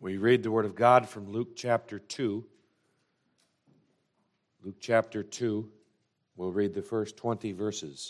We read the Word of God from Luke chapter 2. Luke chapter 2, we'll read the first 20 verses.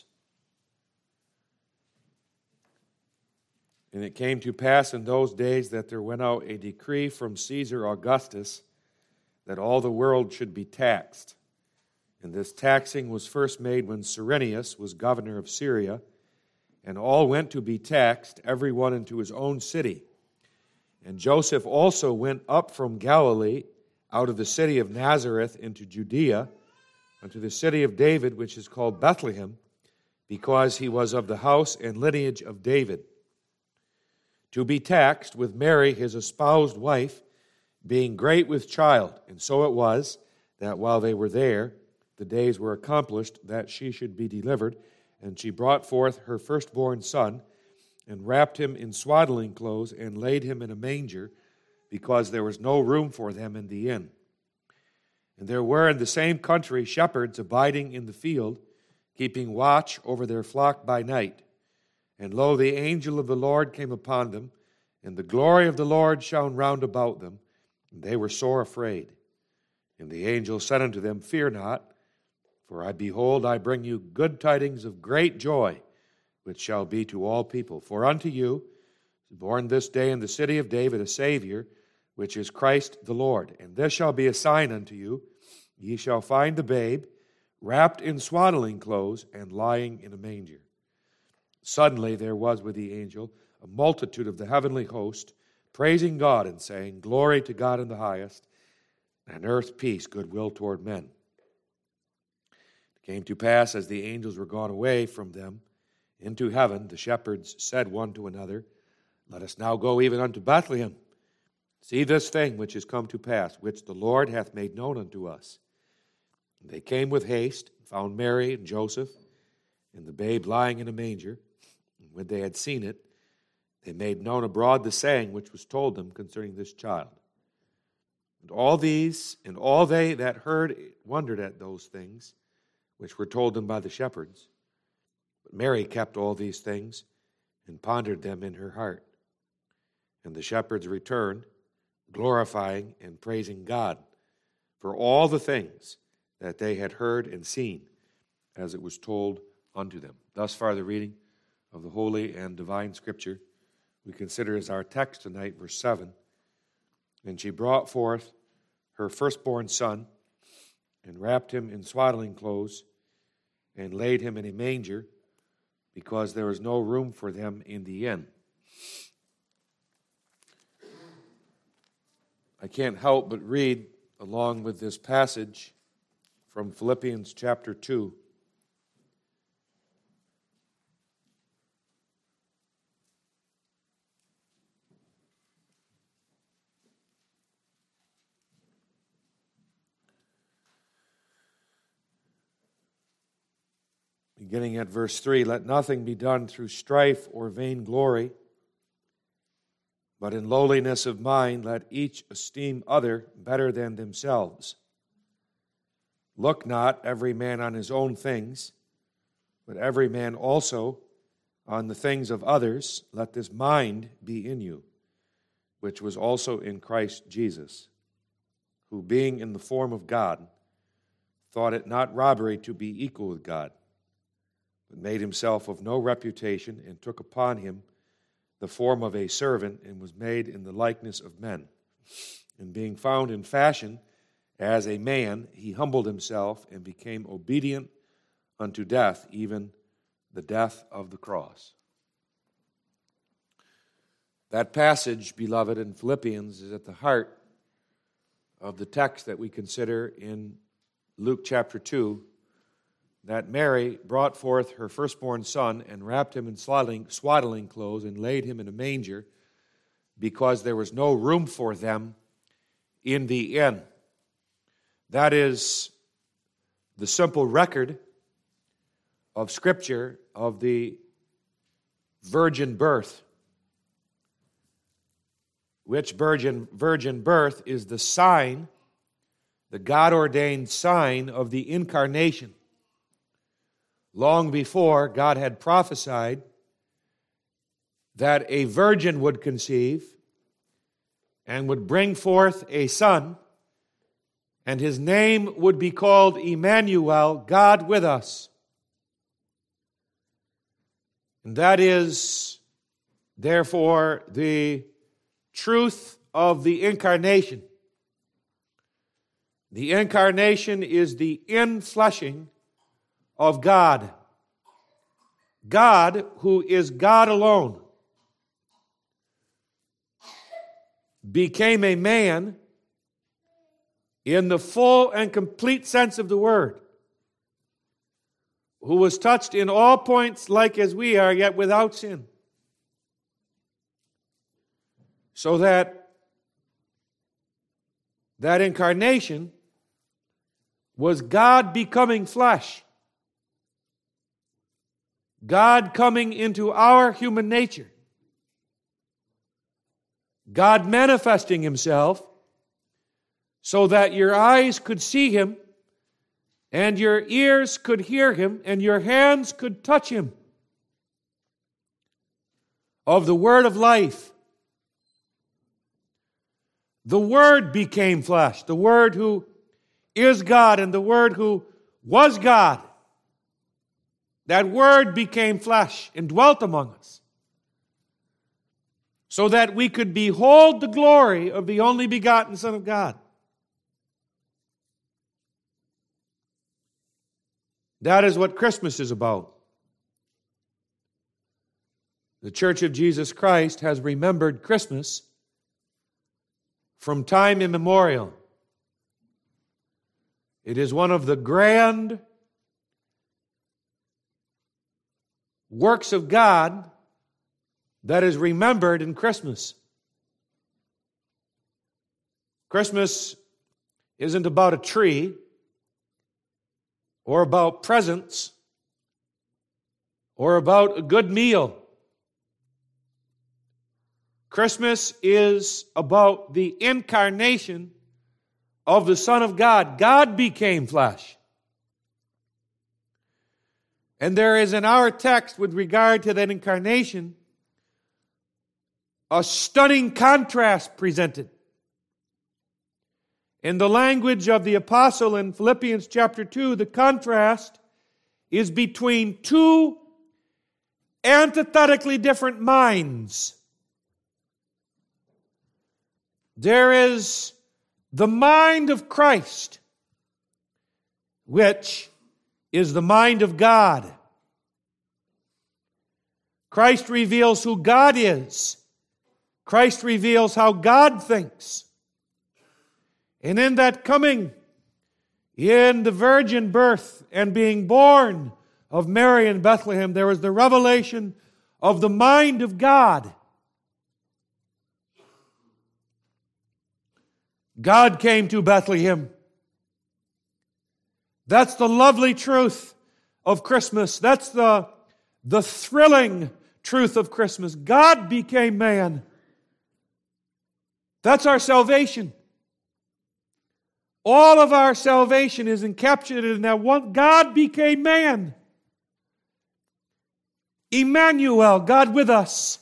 And it came to pass in those days that there went out a decree from Caesar Augustus that all the world should be taxed. And this taxing was first made when Cyrenius was governor of Syria, and all went to be taxed, every one into his own city. And Joseph also went up from Galilee, out of the city of Nazareth into Judea, unto the city of David, which is called Bethlehem, because he was of the house and lineage of David, to be taxed with Mary, his espoused wife, being great with child. And so it was, that while they were there, the days were accomplished that she should be delivered, and she brought forth her firstborn son, and wrapped him in swaddling clothes, and laid him in a manger, because there was no room for them in the inn. And there were in the same country shepherds abiding in the field, keeping watch over their flock by night. And lo, the angel of the Lord came upon them, and the glory of the Lord shone round about them, and they were sore afraid. And the angel said unto them, Fear not, for behold, I bring you good tidings of great joy, which shall be to all people. For unto you is born this day in the city of David a Savior, which is Christ the Lord. And this shall be a sign unto you, ye shall find the babe wrapped in swaddling clothes and lying in a manger. Suddenly there was with the angel a multitude of the heavenly host, praising God and saying, Glory to God in the highest, and earth peace, goodwill toward men. It came to pass, as the angels were gone away from them into heaven, the shepherds said one to another, Let us now go even unto Bethlehem, see this thing which is come to pass, which the Lord hath made known unto us. And they came with haste, and found Mary and Joseph, and the babe lying in a manger. And when they had seen it, they made known abroad the saying which was told them concerning this child. And all they that heard wondered at those things which were told them by the shepherds. But Mary kept all these things, and pondered them in her heart. And the shepherds returned, glorifying and praising God for all the things that they had heard and seen, as it was told unto them. Thus far the reading of the holy and divine Scripture. We consider as our text tonight, verse 7. And she brought forth her firstborn son, and wrapped him in swaddling clothes, and laid him in a manger, because there was no room for them in the inn. I can't help but read along with this passage from Philippians chapter 2. Beginning at verse 3, Let nothing be done through strife or vainglory, but in lowliness of mind let each esteem other better than themselves. Look not every man on his own things, but every man also on the things of others. Let this mind be in you, which was also in Christ Jesus, who being in the form of God, thought it not robbery to be equal with God, but made himself of no reputation, and took upon him the form of a servant, and was made in the likeness of men. And being found in fashion as a man, he humbled himself, and became obedient unto death, even the death of the cross. That passage, beloved, in Philippians is at the heart of the text that we consider in Luke chapter 2, that Mary brought forth her firstborn son and wrapped him in swaddling clothes and laid him in a manger, because there was no room for them in the inn. That is the simple record of Scripture of the virgin birth, which virgin birth is the sign, the God-ordained sign of the incarnation. Long before, God had prophesied that a virgin would conceive and would bring forth a son, and his name would be called Emmanuel, God with us. And that is, therefore, the truth of the incarnation. The incarnation is the infleshing of God. God, who is God alone, became a man in the full and complete sense of the word, who was touched in all points like as we are, yet without sin. So that incarnation was God becoming flesh. God coming into our human nature. God manifesting himself so that your eyes could see him, and your ears could hear him, and your hands could touch him. Of the word of life. The Word became flesh. The Word who is God and the Word who was God. That Word became flesh and dwelt among us, so that we could behold the glory of the only begotten Son of God. That is what Christmas is about. The Church of Jesus Christ has remembered Christmas from time immemorial. It is one of the grand works of God that is remembered in Christmas. Christmas isn't about a tree or about presents or about a good meal. Christmas is about the incarnation of the Son of God. God became flesh. And there is in our text, with regard to that incarnation, a stunning contrast presented. In the language of the apostle in Philippians chapter 2, the contrast is between two antithetically different minds. There is the mind of Christ, which is the mind of God. Christ reveals who God is. Christ reveals how God thinks. And in that coming, in the virgin birth and being born of Mary in Bethlehem, there is the revelation of the mind of God. God came to Bethlehem. That's the lovely truth of Christmas. That's the thrilling truth of Christmas. God became man. That's our salvation. All of our salvation is encapsulated in that one. God became man. Emmanuel, God with us.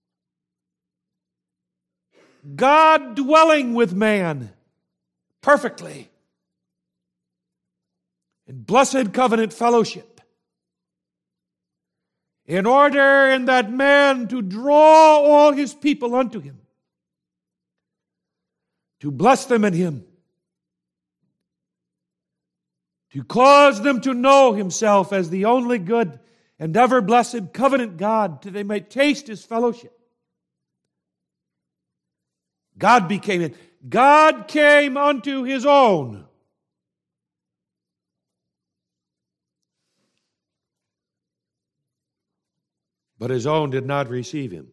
God dwelling with man perfectly in blessed covenant fellowship, in order in that man to draw all his people unto him, to bless them in him, to cause them to know himself as the only good and ever blessed covenant God, that they might taste his fellowship. God became it. God came unto his own. But his own did not receive him.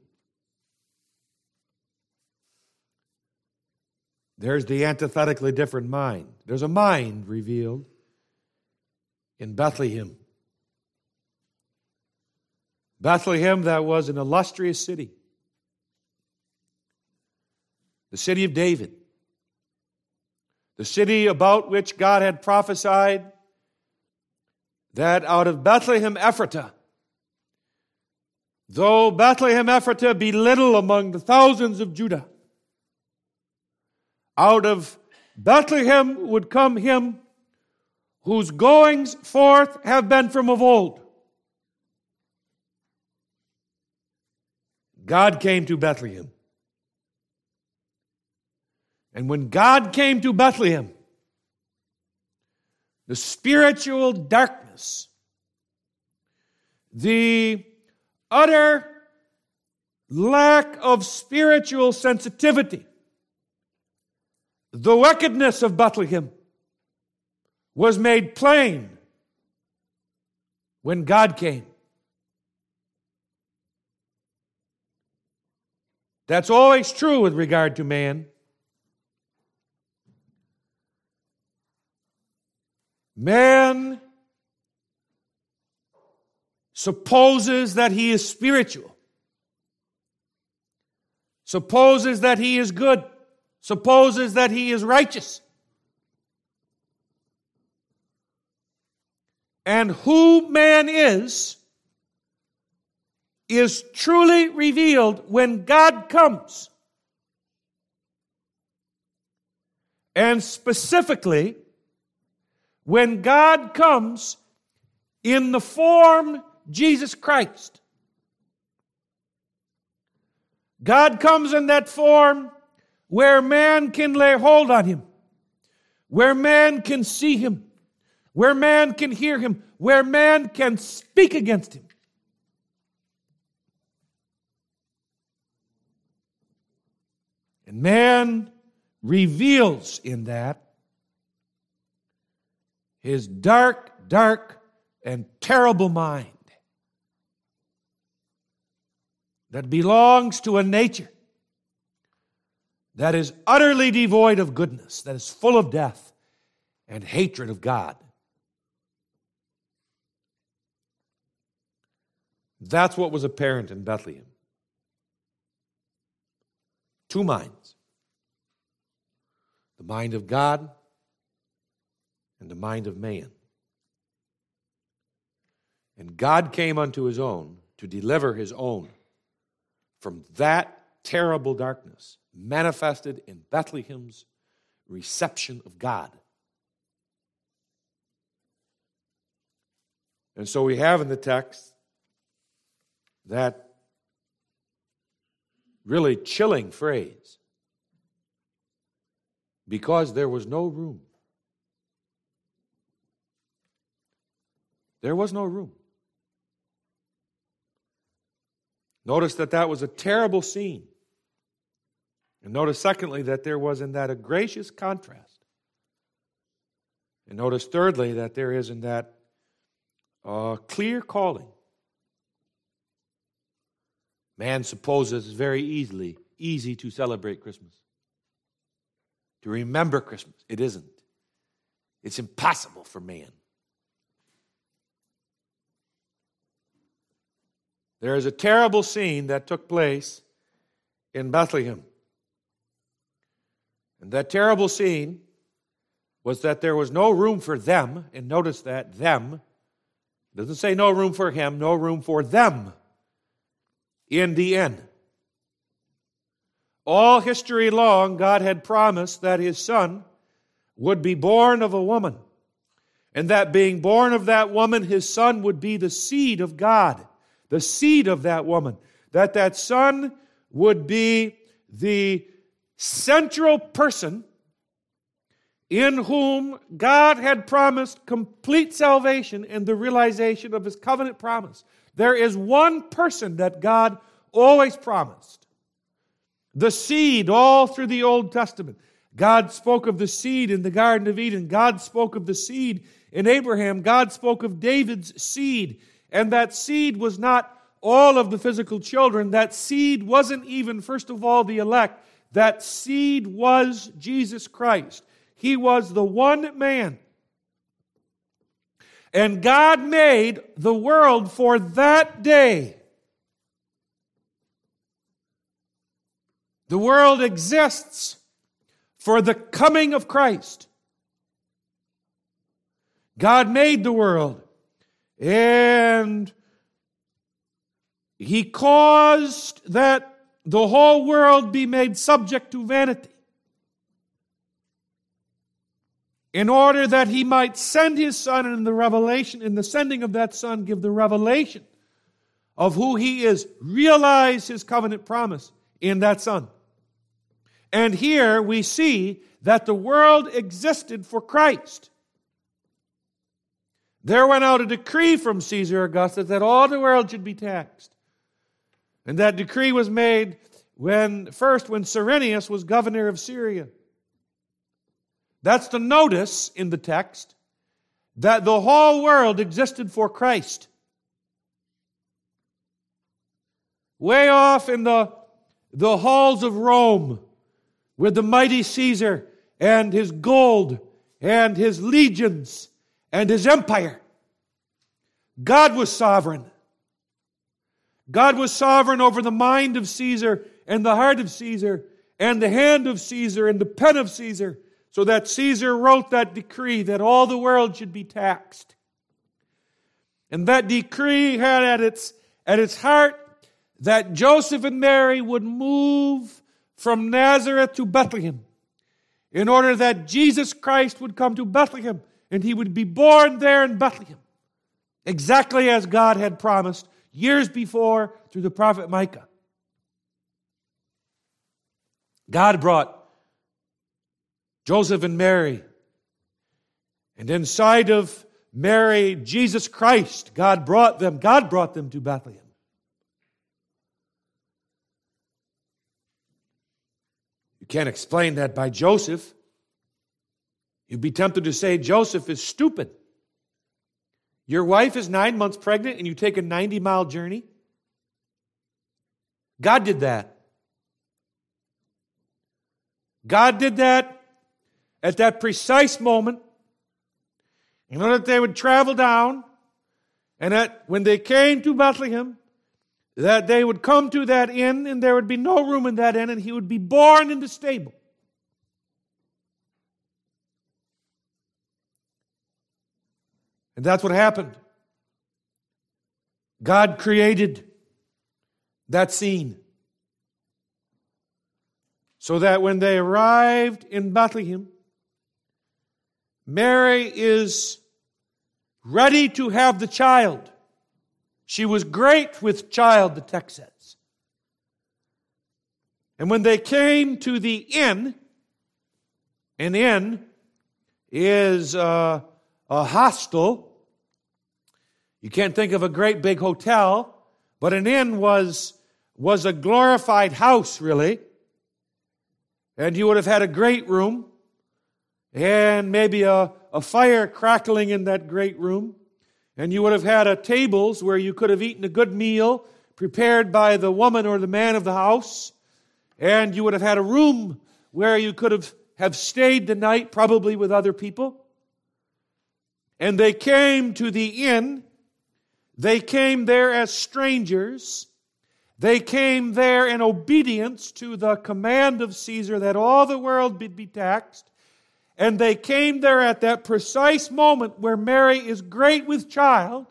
There's the antithetically different mind. There's a mind revealed in Bethlehem. Bethlehem, that was an illustrious city. The city of David. The city about which God had prophesied that out of Bethlehem Ephratah, though Bethlehem Ephratah be little among the thousands of Judah, Out of Bethlehem would come him whose goings forth have been from of old. God came to Bethlehem. And when God came to Bethlehem, the spiritual darkness, the utter lack of spiritual sensitivity, the wickedness of Bethlehem was made plain when God came. That's always true with regard to man. Man supposes that he is spiritual, supposes that he is good, supposes that he is righteous. And who man is truly revealed when God comes. And specifically, when God comes in the form Jesus Christ. God comes in that form where man can lay hold on him, where man can see him, where man can hear him, where man can speak against him. And man reveals in that his dark, and terrible mind that belongs to a nature that is utterly devoid of goodness, that is full of death and hatred of God. That's what was apparent in Bethlehem. Two minds. The mind of God and the mind of man. And God came unto his own to deliver his own from that terrible darkness manifested in Bethlehem's reception of God. And so we have in the text that really chilling phrase, because there was no room. There was no room. Notice that was a terrible scene. And notice, secondly, that there was in that a gracious contrast. And notice, thirdly, that there is in that clear calling. Man supposes it's very easy to celebrate Christmas, to remember Christmas. It isn't. It's impossible for man. There is a terrible scene that took place in Bethlehem. And that terrible scene was that there was no room for them, and notice that, them. It doesn't say no room for him, no room for them in the inn. All history long, God had promised that his son would be born of a woman, and that being born of that woman, his son would be the seed of God. The seed of that woman, that son would be the central person in whom God had promised complete salvation and the realization of his covenant promise. There is one person that God always promised. The seed all through the Old Testament. God spoke of the seed in the Garden of Eden. God spoke of the seed in Abraham. God spoke of David's seed. And that seed was not all of the physical children. That seed wasn't even, first of all, the elect. That seed was Jesus Christ. He was the one man. And God made the world for that day. The world exists for the coming of Christ. God made the world, and He caused that the whole world be made subject to vanity. in order that he might send his Son, and in the sending of that Son, give the revelation of who he is, realize his covenant promise in that Son. And here we see that the world existed for Christ. There went out a decree from Caesar Augustus that all the world should be taxed. And that decree was made when Cyrenius was governor of Syria. That's the notice in the text that the whole world existed for Christ. Way off in the halls of Rome, with the mighty Caesar and his gold and his legions and his empire, God was sovereign. God was sovereign over the mind of Caesar and the heart of Caesar and the hand of Caesar and the pen of Caesar, so that Caesar wrote that decree that all the world should be taxed. And that decree had at its heart that Joseph and Mary would move from Nazareth to Bethlehem in order that Jesus Christ would come to Bethlehem and he would be born there in Bethlehem, exactly as God had promised years before through the prophet Micah. God brought Joseph and Mary, and inside of Mary, Jesus Christ, God brought them to Bethlehem. You can't explain that by Joseph. You'd be tempted to say Joseph is stupid. Your wife is 9 months pregnant and you take a 90-mile journey? God did that. God did that at that precise moment in order that they would travel down, and that when they came to Bethlehem, that they would come to that inn and there would be no room in that inn and he would be born in the stable. And that's what happened. God created that scene so that when they arrived in Bethlehem, Mary is ready to have the child. She was great with child, the text says. And when they came to the inn, an inn is a hostel. You can't think of a great big hotel, but an inn was a glorified house, really. And you would have had a great room, and maybe a fire crackling in that great room. And you would have had tables where you could have eaten a good meal prepared by the woman or the man of the house. And you would have had a room where you could have stayed the night, probably with other people. And they came to the inn. They came there as strangers. They came there in obedience to the command of Caesar that all the world be taxed. And they came there at that precise moment where Mary is great with child.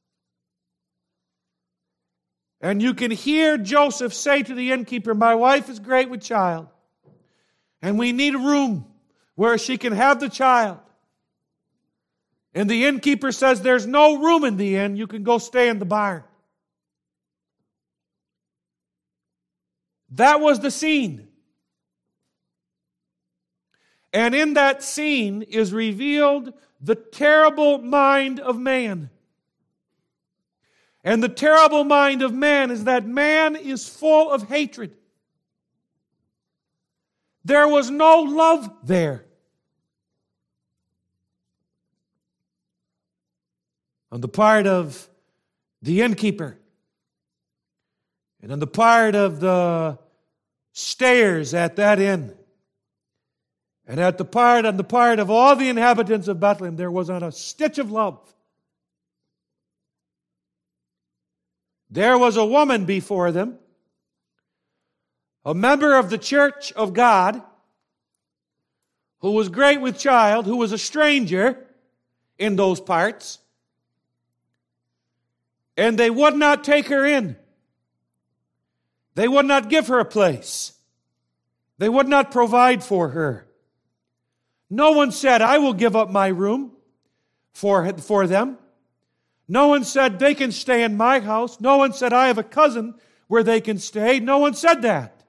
And you can hear Joseph say to the innkeeper, "My wife is great with child, and we need a room where she can have the child." And the innkeeper says, "There's no room in the inn. You can go stay in the barn." That was the scene. And in that scene is revealed the terrible mind of man. And the terrible mind of man is that man is full of hatred. There was no love there. On the part of the innkeeper, and on the part of the stayers at that inn, and on the part of all the inhabitants of Bethlehem, there was not a stitch of love. There was a woman before them, a member of the church of God, who was great with child, who was a stranger in those parts, and they would not take her in. They would not give her a place. They would not provide for her. No one said, I will give up my room for them. No one said, they can stay in my house. No one said, I have a cousin where they can stay. No one said that.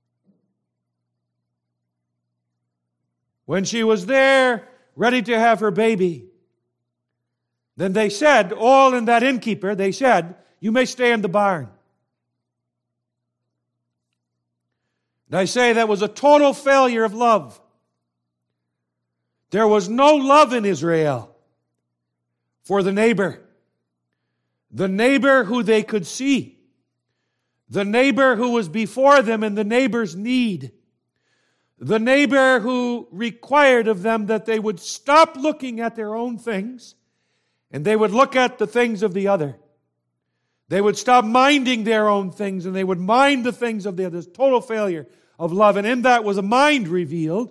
When she was there, ready to have her baby, then they said, all in that innkeeper, they said, you may stay in the barn. And I say that was a total failure of love. There was no love in Israel for the neighbor who they could see, the neighbor who was before them in the neighbor's need, the neighbor who required of them that they would stop looking at their own things and they would look at the things of the other. They would stop minding their own things and they would mind the things of the others. Total failure of love. And in that was a mind revealed.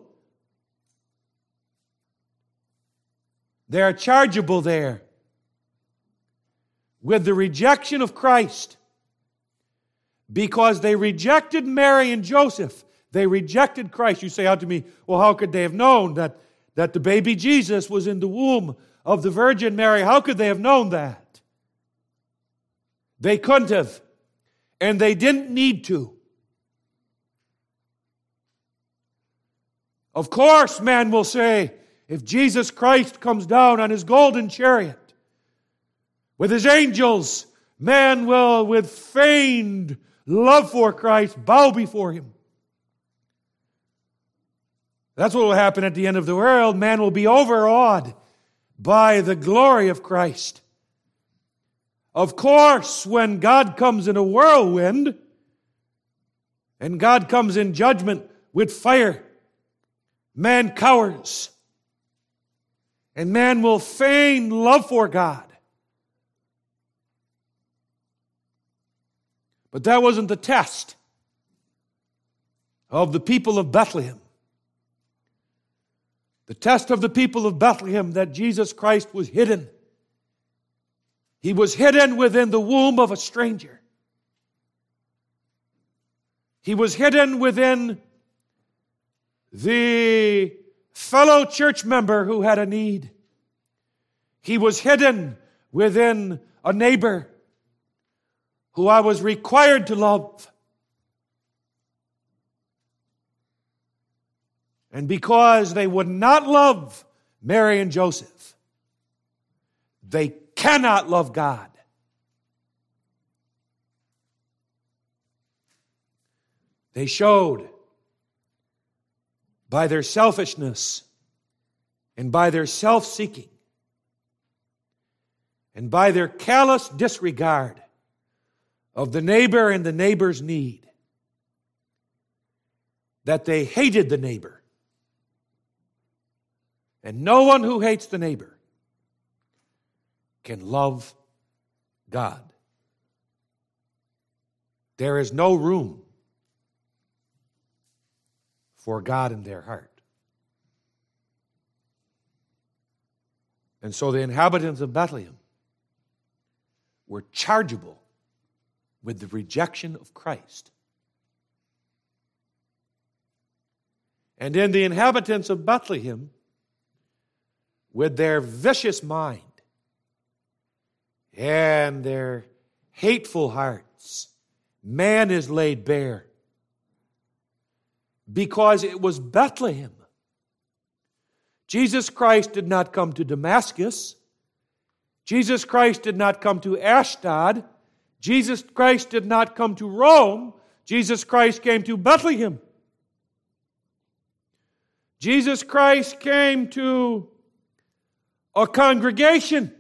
They are chargeable there with the rejection of Christ because they rejected Mary and Joseph. They rejected Christ. You say out to me, well, how could they have known that the baby Jesus was in the womb of the Virgin Mary? How could they have known that? They couldn't have. And they didn't need to. Of course, man will say, if Jesus Christ comes down on his golden chariot with his angels, man will, with feigned love for Christ, bow before him. That's what will happen at the end of the world. Man will be overawed by the glory of Christ. Of course, when God comes in a whirlwind and God comes in judgment with fire, man cowers. And man will feign love for God. But that wasn't the test of the people of Bethlehem. The test of the people of Bethlehem that Jesus Christ was hidden. He was hidden within the womb of a stranger. He was hidden within the fellow church member who had a need. He was hidden within a neighbor who I was required to love. And because they would not love Mary and Joseph, they cannot love God. They showed by their selfishness and by their self-seeking and by their callous disregard of the neighbor and the neighbor's need that they hated the neighbor. And no one who hates the neighbor can love God. There is no room for God in their heart. And so the inhabitants of Bethlehem were chargeable with the rejection of Christ. And in the inhabitants of Bethlehem, with their vicious mind and their hateful hearts, man is laid bare. Because it was Bethlehem. Jesus Christ did not come to Damascus. Jesus Christ did not come to Ashdod. Jesus Christ did not come to Rome. Jesus Christ came to Bethlehem. Jesus Christ came to a congregation.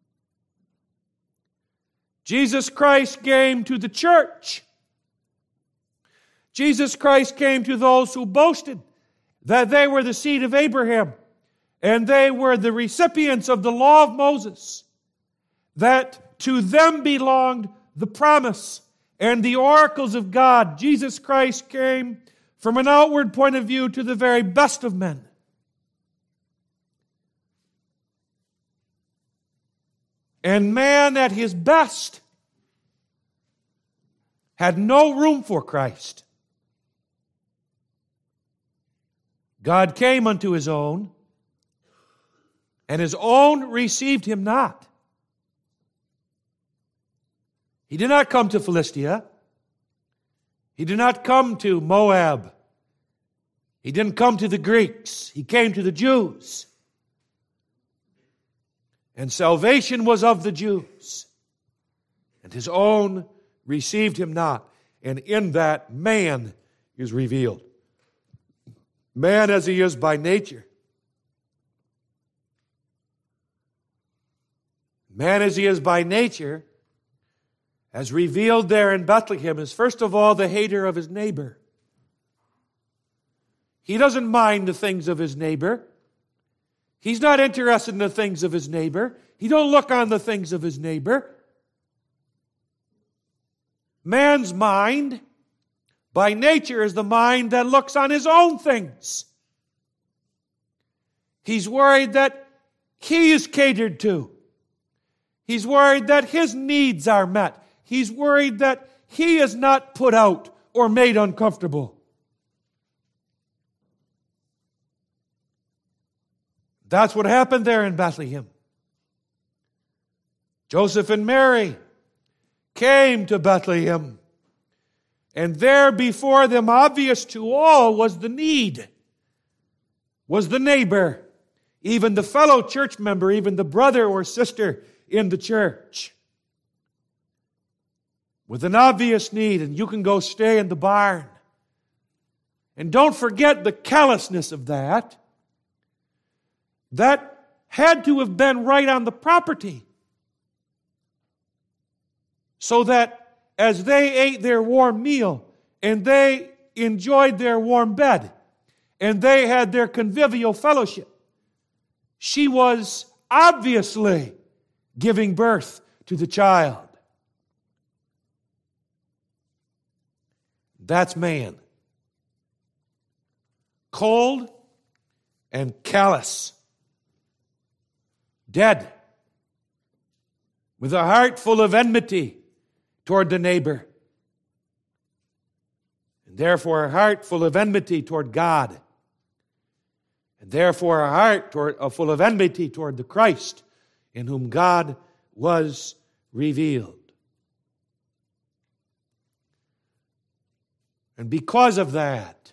Jesus Christ came to the church. Jesus Christ came to those who boasted that they were the seed of Abraham and they were the recipients of the law of Moses, that to them belonged the promise and the oracles of God. Jesus Christ came from an outward point of view to the very best of men. And man at his best had no room for Christ. God came unto his own, and his own received him not. He did not come to Philistia. He did not come to Moab. He didn't come to the Greeks. He came to the Jews. And salvation was of the Jews. And his own received him not. And in that, man is revealed. Man as he is by nature. Man as he is by nature, as revealed there in Bethlehem, is first of all the hater of his neighbor. He doesn't mind the things of his neighbor. He's not interested in the things of his neighbor. He don't look on the things of his neighbor. Man's mind, by nature, is the mind that looks on his own things. He's worried that he is catered to. He's worried that his needs are met. He's worried that he is not put out or made uncomfortable. That's what happened there in Bethlehem. Joseph and Mary came to Bethlehem, and there before them, obvious to all, was the need, was the neighbor, even the fellow church member, even the brother or sister in the church, with an obvious need, and you can go stay in the barn. And don't forget the callousness of that. That had to have been right on the property, so that as they ate their warm meal, and they enjoyed their warm bed, and they had their convivial fellowship, she was obviously giving birth to the child. That's man. Cold and callous. Dead. With a heart full of enmity toward the neighbor. And therefore a heart full of enmity toward God. And therefore a heart full of enmity toward the Christ in whom God was revealed. And because of that,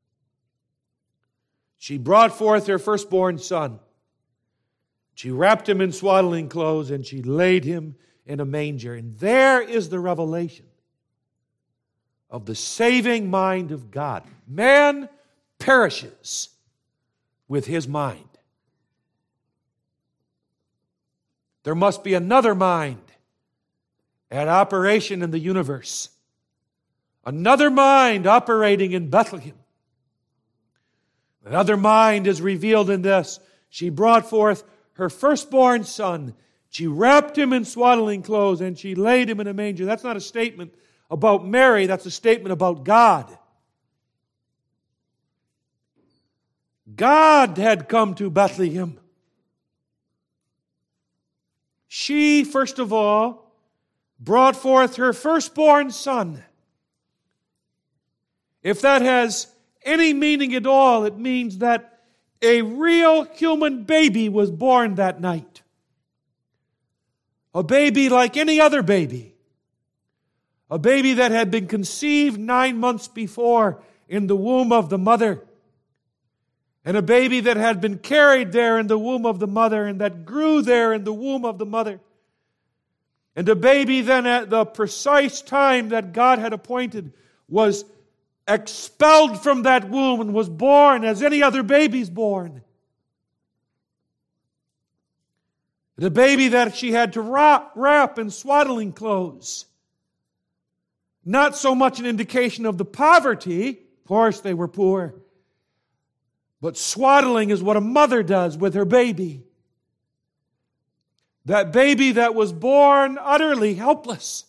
she brought forth her firstborn son. She wrapped him in swaddling clothes, and she laid him in a manger. And there is the revelation of the saving mind of God. Man perishes with his mind. There must be another mind at operation in the universe. Another mind operating in Bethlehem. Another mind is revealed in this. She brought forth her firstborn son. She wrapped him in swaddling clothes and she laid him in a manger. That's not a statement about Mary. That's a statement about God. God had come to Bethlehem. She, first of all, brought forth her firstborn son. If that has any meaning at all, it means that a real human baby was born that night. A baby like any other baby. A baby that had been conceived 9 months before in the womb of the mother. And a baby that had been carried there in the womb of the mother and that grew there in the womb of the mother. And a baby then at the precise time that God had appointed was expelled from that womb and was born as any other baby's born. The baby that she had to wrap in swaddling clothes. Not so much an indication of the poverty, of course they were poor, but swaddling is what a mother does with her baby. That baby that was born utterly helpless.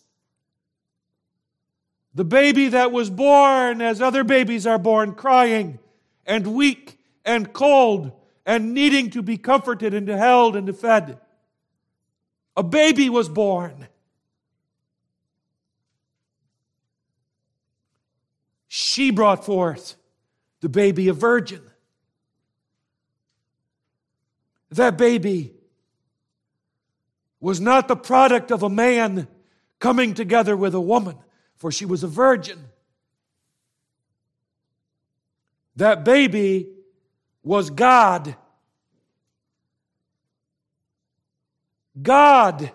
The baby that was born as other babies are born, crying and weak and cold and needing to be comforted and held and fed. A baby was born. She brought forth the baby a virgin. That baby was not the product of a man coming together with a woman, for she was a virgin. That baby was God. God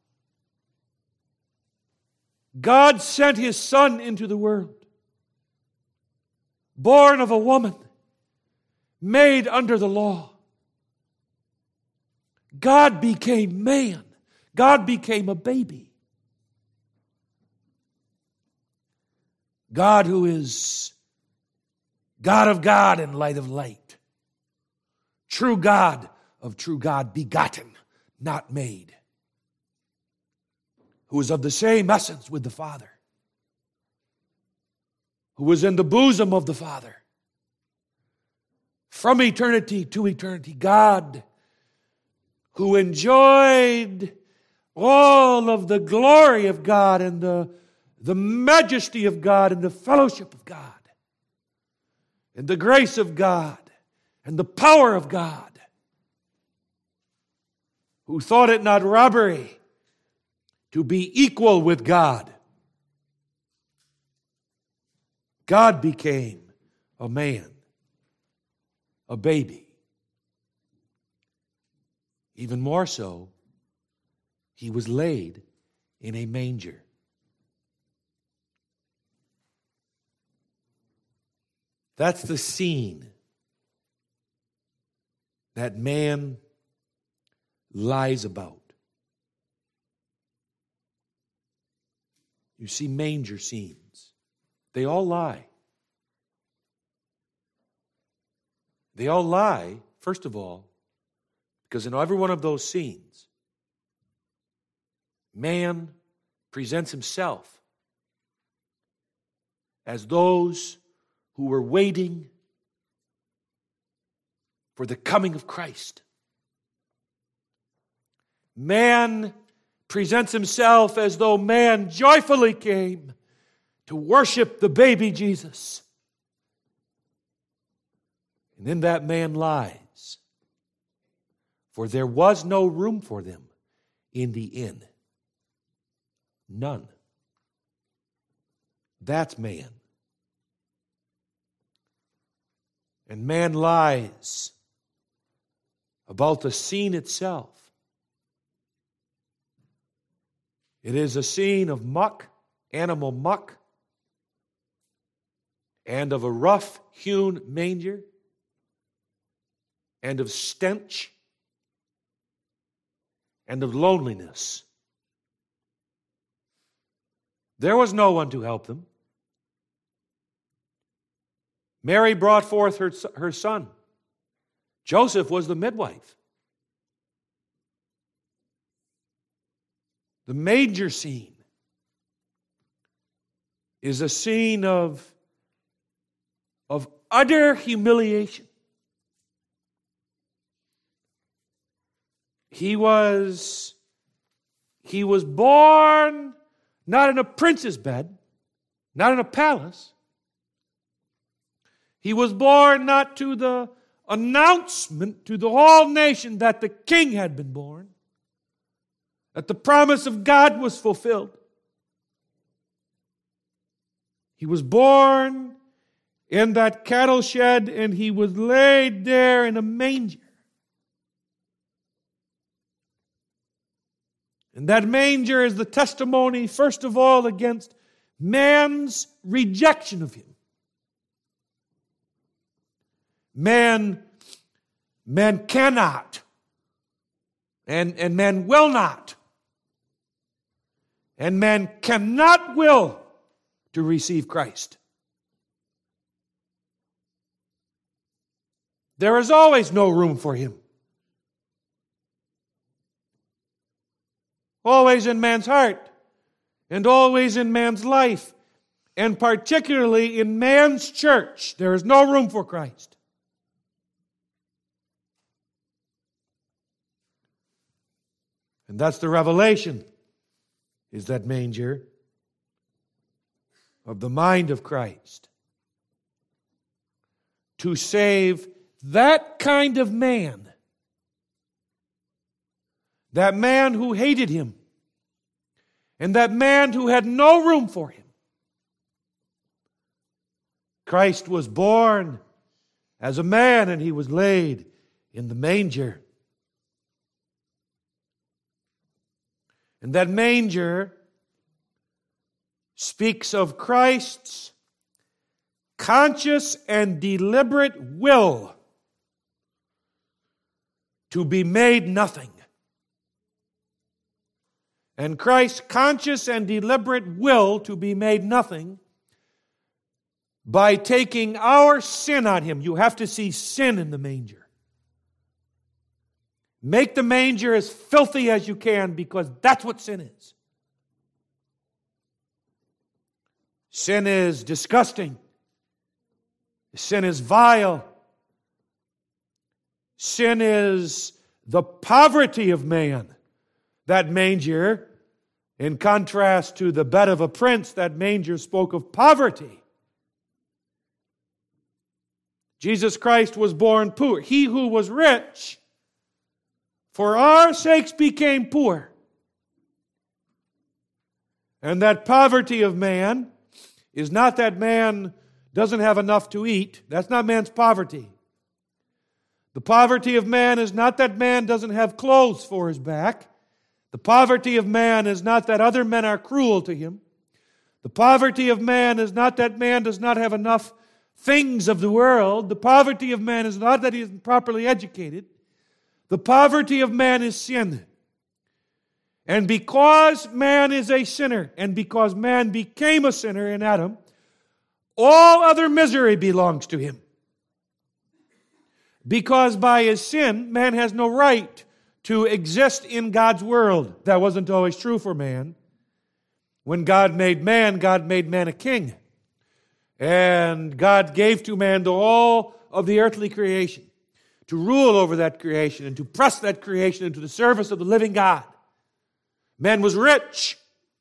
sent His Son into the world, born of a woman, made under the law. God became man. God became a baby. God who is God of God and light of light. True God of true God, begotten, not made. Who is of the same essence with the Father. Who was in the bosom of the Father. From eternity to eternity, God who enjoyed all of the glory of God and the majesty of God and the fellowship of God and the grace of God and the power of God, who thought it not robbery to be equal with God. God became a man, a baby. Even more so, He was laid in a manger. That's the scene that man lies about. You see manger scenes. They all lie. They all lie, first of all, because in every one of those scenes, man presents himself as those who were waiting for the coming of Christ. Man presents himself as though man joyfully came to worship the baby Jesus. And in that man lies, for there was no room for them in the inn. None. That's man. And man lies about the scene itself. It is a scene of muck, animal muck, and of a rough-hewn manger, and of stench, and of loneliness. There was no one to help them. Mary brought forth her son. Joseph was the midwife. The manger scene is a scene of utter humiliation. He was born not in a prince's bed, not in a palace. He was born not to the announcement to the whole nation that the king had been born, that the promise of God was fulfilled. He was born in that cattle shed, and he was laid there in a manger. And that manger is the testimony, first of all, against man's rejection of him. Man cannot, and man will not, and man cannot will to receive Christ. There is always no room for him. Always in man's heart, and always in man's life, and particularly in man's church, there is no room for Christ. And that's the revelation, is that manger of the mind of Christ. To save that kind of man that man who hated him, and that man who had no room for him. Christ was born as a man, and he was laid in the manger. And that manger speaks of Christ's conscious and deliberate will to be made nothing. And Christ's conscious and deliberate will to be made nothing by taking our sin on him. You have to see sin in the manger. Make the manger as filthy as you can, because that's what sin is. Sin is disgusting. Sin is vile. Sin is the poverty of man. That manger, in contrast to the bed of a prince, that manger spoke of poverty. Jesus Christ was born poor. He who was rich, for our sakes became poor. And that poverty of man is not that man doesn't have enough to eat. That's not man's poverty. The poverty of man is not that man doesn't have clothes for his back. The poverty of man is not that other men are cruel to him. The poverty of man is not that man does not have enough things of the world. The poverty of man is not that he isn't properly educated. The poverty of man is sin. And because man is a sinner, and because man became a sinner in Adam, all other misery belongs to him. Because by his sin, man has no right to exist in God's world. That wasn't always true for man. When God made man a king. And God gave to man the whole of the earthly creation, to rule over that creation and to press that creation into the service of the living God. Man was rich.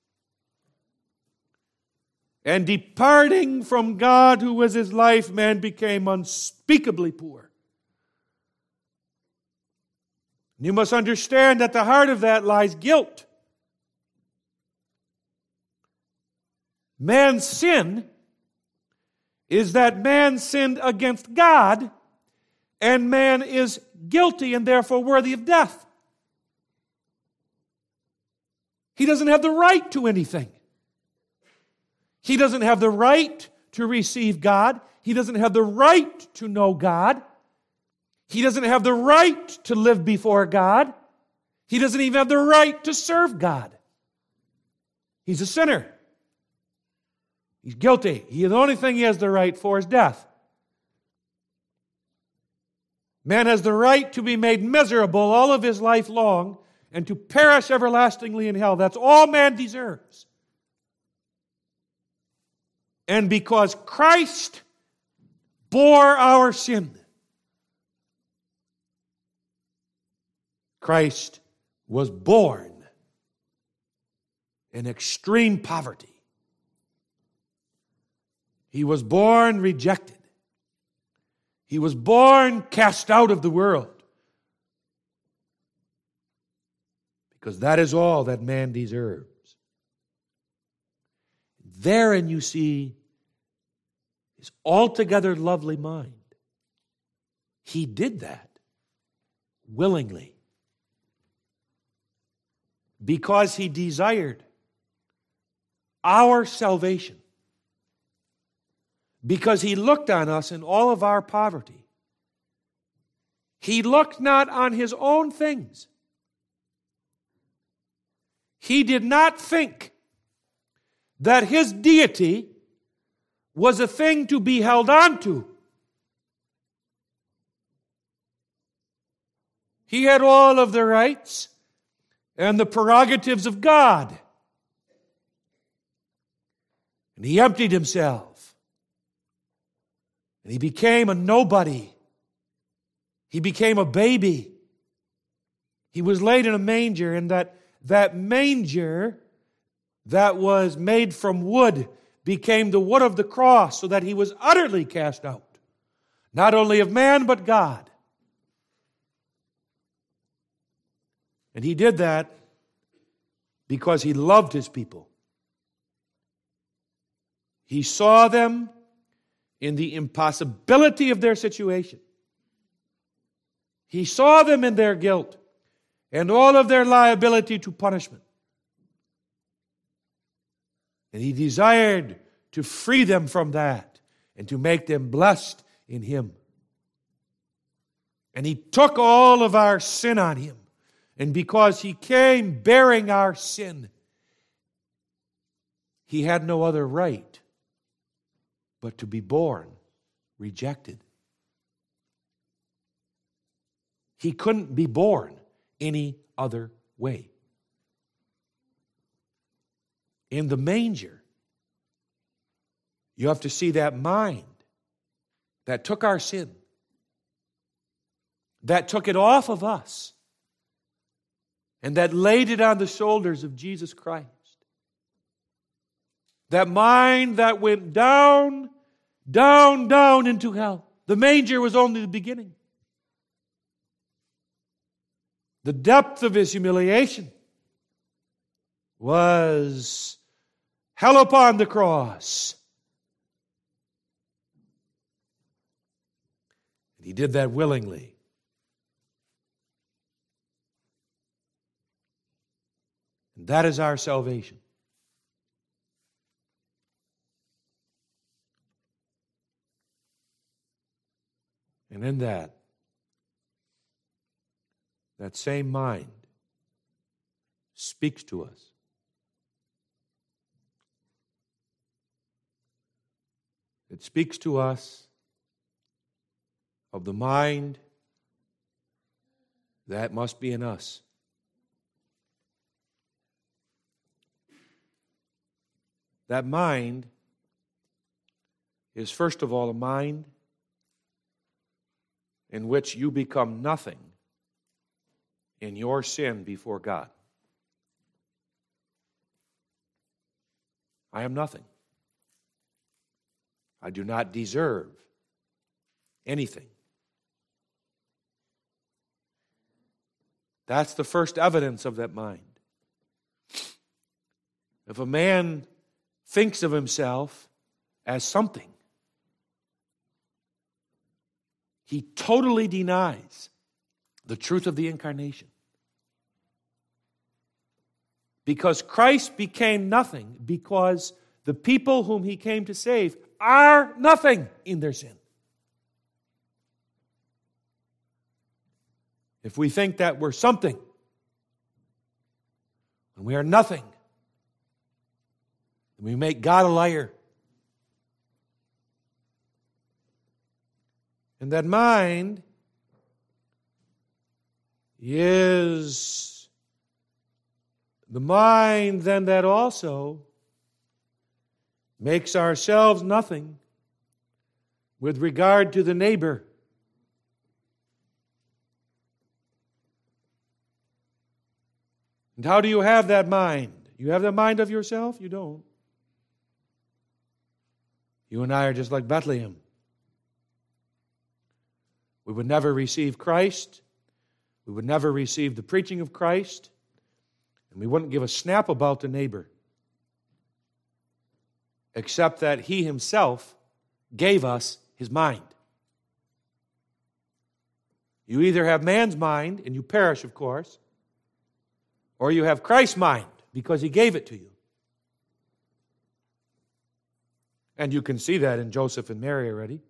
And departing from God, who was his life, man became unspeakably poor. You must understand that at the heart of that lies guilt. Man's sin is that man sinned against God, and man is guilty and therefore worthy of death. He doesn't have the right to anything. He doesn't have the right to receive God. He doesn't have the right to know God. He doesn't have the right to live before God. He doesn't even have the right to serve God. He's a sinner. He's guilty. The only thing he has the right for is death. Man has the right to be made miserable all of his life long and to perish everlastingly in hell. That's all man deserves. And because Christ bore our sin, Christ was born in extreme poverty. He was born rejected. He was born cast out of the world. Because that is all that man deserves. Therein you see his altogether lovely mind. He did that willingly. Because he desired our salvation. Because he looked on us in all of our poverty. He looked not on his own things. He did not think that his deity was a thing to be held on to. He had all of the rights and the prerogatives of God. And he emptied himself. And he became a nobody. He became a baby. He was laid in a manger, and that manger that was made from wood became the wood of the cross, so that he was utterly cast out, not only of man, but God. And he did that because he loved his people. He saw them in the impossibility of their situation. He saw them in their guilt and all of their liability to punishment. And he desired to free them from that and to make them blessed in him. And he took all of our sin on him. And because he came bearing our sin, he had no other right but to be born rejected. He couldn't be born any other way. In the manger, you have to see that mind that took our sin, that took it off of us, and that laid it on the shoulders of Jesus Christ. That mind that went down, down, down into hell. The manger was only the beginning. The depth of his humiliation was hell upon the cross. And he did that willingly. And that is our salvation. And in that same mind speaks to us. It speaks to us of the mind that must be in us. That mind is, first of all, a mind in which you become nothing in your sin before God. I am nothing. I do not deserve anything. That's the first evidence of that mind. If a man thinks of himself as something, he totally denies the truth of the incarnation. Because Christ became nothing, because the people whom he came to save are nothing in their sin. If we think that we're something, and we are nothing, then we make God a liar. And that mind is the mind then that also makes ourselves nothing with regard to the neighbor. And how do you have that mind? You have the mind of yourself? You don't. You and I are just like Bethlehem. We would never receive Christ. We would never receive the preaching of Christ. And we wouldn't give a snap about the neighbor, except that he himself gave us his mind. You either have man's mind, and you perish, of course, or you have Christ's mind, because he gave it to you. And you can see that in Joseph and Mary already.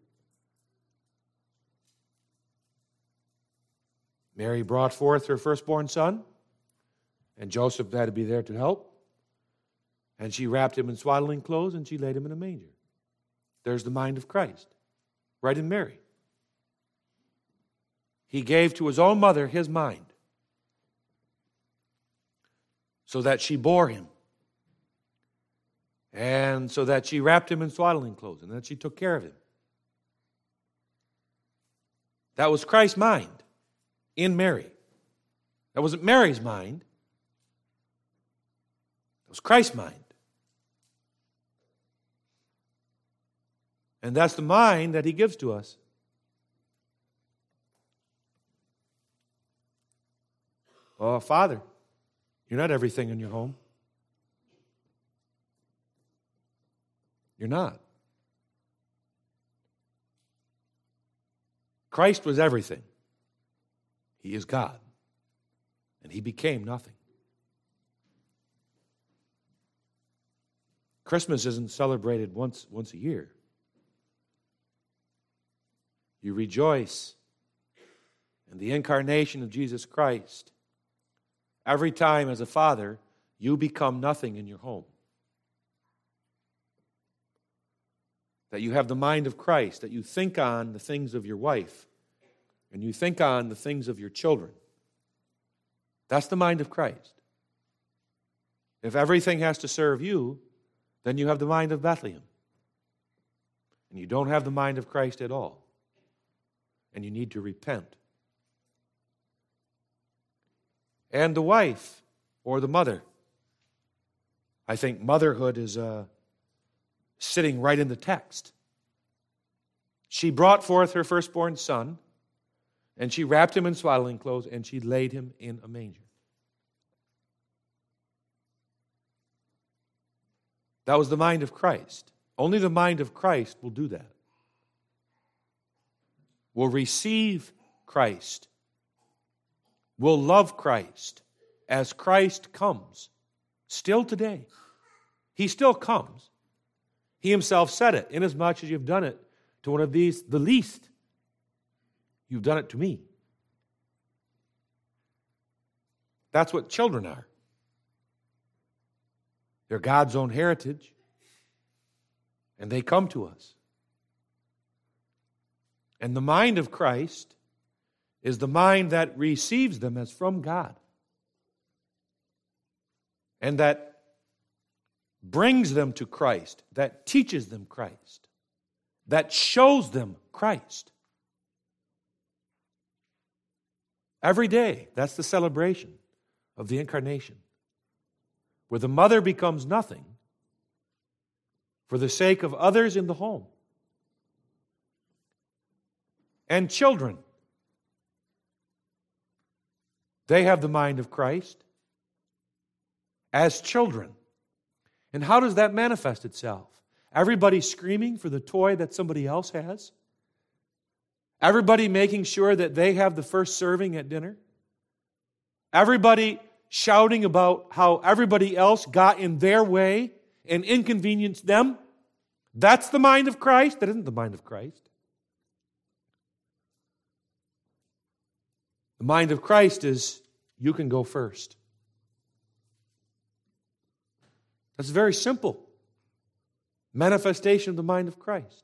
Mary brought forth her firstborn son, and Joseph had to be there to help. And she wrapped him in swaddling clothes, and she laid him in a manger. There's the mind of Christ, right in Mary. He gave to his own mother his mind, so that she bore him, and so that she wrapped him in swaddling clothes, and that she took care of him. That was Christ's mind in Mary. That wasn't Mary's mind. It was Christ's mind. And that's the mind that he gives to us. Oh, Father, you're not everything in your home. You're not. Christ was everything. He is God. And He became nothing. Christmas isn't celebrated once a year. You rejoice in the incarnation of Jesus Christ. Every time as a father, you become nothing in your home. That you have the mind of Christ, that you think on the things of your wife, and you think on the things of your children. That's the mind of Christ. If everything has to serve you, then you have the mind of Bethlehem. And you don't have the mind of Christ at all. And you need to repent. And the wife or the mother. I think motherhood is sitting right in the text. She brought forth her firstborn son, and she wrapped him in swaddling clothes, and she laid him in a manger. That was the mind of Christ. Only the mind of Christ will do that. Will receive Christ. Will love Christ as Christ comes. Still today. He still comes. He himself said it, inasmuch as you've done it to one of these, the least, you've done it to me. That's what children are. They're God's own heritage, and they come to us. And the mind of Christ is the mind that receives them as from God, and that brings them to Christ, that teaches them Christ, that shows them Christ. Every day, that's the celebration of the incarnation, where the mother becomes nothing for the sake of others in the home. And children, they have the mind of Christ as children. And how does that manifest itself? Everybody screaming for the toy that somebody else has? Everybody making sure that they have the first serving at dinner? Everybody shouting about how everybody else got in their way and inconvenienced them? That's the mind of Christ? That isn't the mind of Christ. The mind of Christ is, you can go first. That's very simple. Manifestation of the mind of Christ.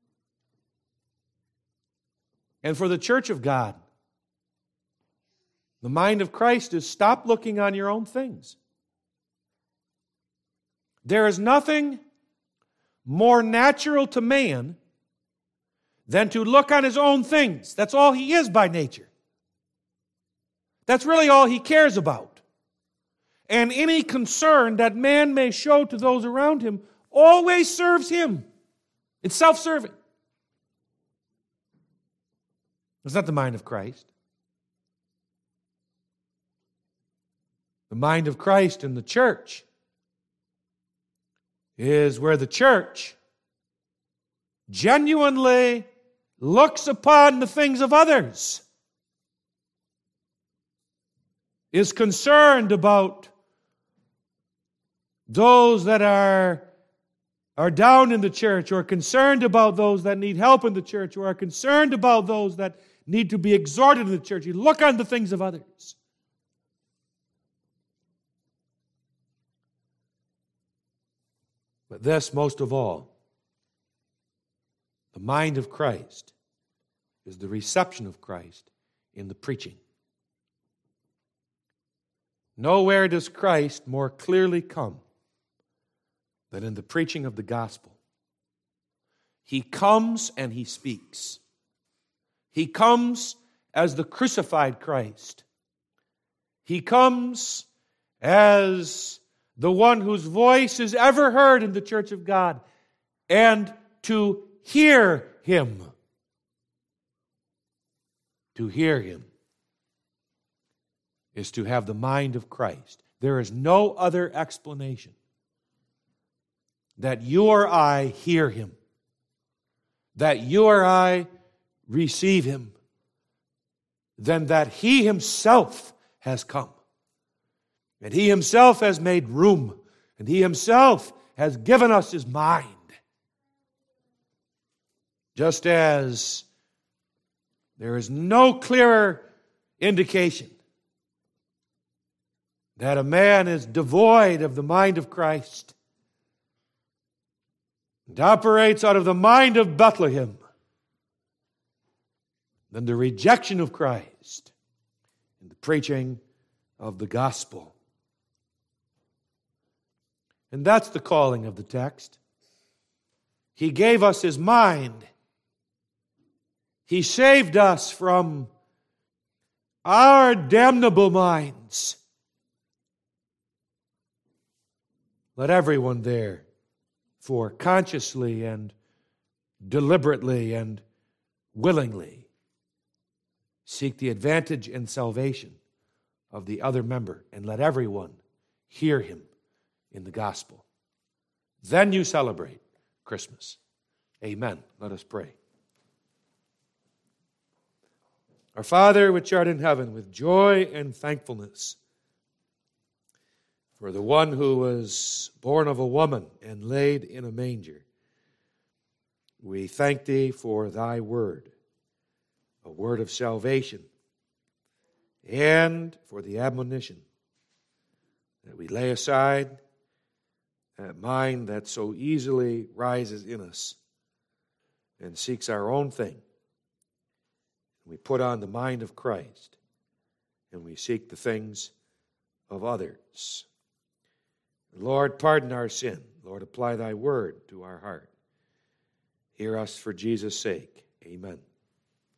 And for the church of God, the mind of Christ is stop looking on your own things. There is nothing more natural to man than to look on his own things. That's all he is by nature. That's really all he cares about. And any concern that man may show to those around him always serves him. It's self-serving. It's not the mind of Christ. The mind of Christ in the church is where the church genuinely looks upon the things of others, is concerned about those that are down in the church, or concerned about those that need help in the church, or are concerned about those that need to be exhorted in the church. You look on the things of others. But this, most of all, the mind of Christ is the reception of Christ in the preaching. Nowhere does Christ more clearly come than in the preaching of the gospel. He comes and he speaks. He comes as the crucified Christ. He comes as the one whose voice is ever heard in the church of God, and to hear him. To hear him is to have the mind of Christ. There is no other explanation that you or I hear Him, that you or I receive Him, than that He Himself has come. And He Himself has made room, and He Himself has given us His mind. Just as there is no clearer indication that a man is devoid of the mind of Christ and operates out of the mind of Bethlehem than the rejection of Christ and the preaching of the gospel. And that's the calling of the text. He gave us His mind. He saved us from our damnable minds. Let everyone therefore consciously and deliberately and willingly seek the advantage and salvation of the other member, and let everyone hear him in the gospel. Then you celebrate Christmas. Amen. Let us pray. Our Father, which art in heaven, with joy and thankfulness for the one who was born of a woman and laid in a manger, we thank Thee for Thy word, a word of salvation, and for the admonition that we lay aside that mind that so easily rises in us and seeks our own thing. We put on the mind of Christ, and we seek the things of others. Lord, pardon our sin. Lord, apply Thy word to our heart. Hear us for Jesus' sake. Amen.